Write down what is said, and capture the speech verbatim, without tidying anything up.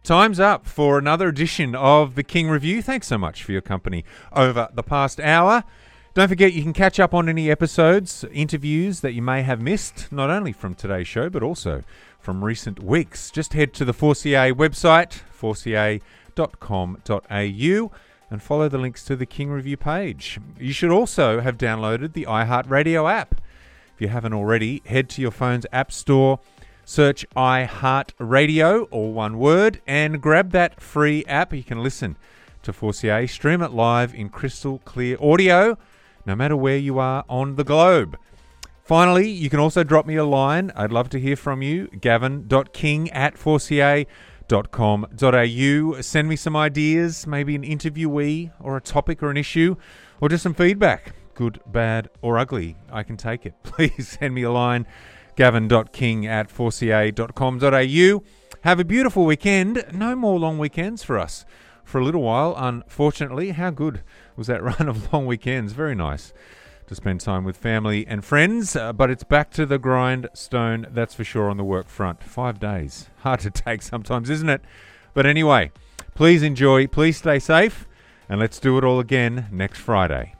Time's up for another edition of the King Review. Thanks so much for your company over the past hour. Don't forget you can catch up on any episodes, interviews that you may have missed, not only from today's show, but also from recent weeks. Just head to the four C A website, four c a dot com dot a u, and follow the links to the King Review page. You should also have downloaded the iHeartRadio app. If you haven't already, head to your phone's app store, search iHeartRadio, all one word, and grab that free app. You can listen to four C A, stream it live in crystal clear audio, no matter where you are on the globe. Finally, you can also drop me a line. I'd love to hear from you. gavin dot king at four c a dot com dot a u. Send me some ideas, maybe an interviewee or a topic or an issue, or just some feedback, good, bad, or ugly. I can take it. Please send me a line. gavin dot king at four c a dot com dot a u. Have a beautiful weekend. No more long weekends for us for a little while, unfortunately. How good was that run of long weekends? Very nice to spend time with family and friends, uh, but it's back to the grindstone, that's for sure, on the work front. Five days. Hard to take sometimes, isn't it? But anyway, please enjoy, please stay safe, and let's do it all again next Friday.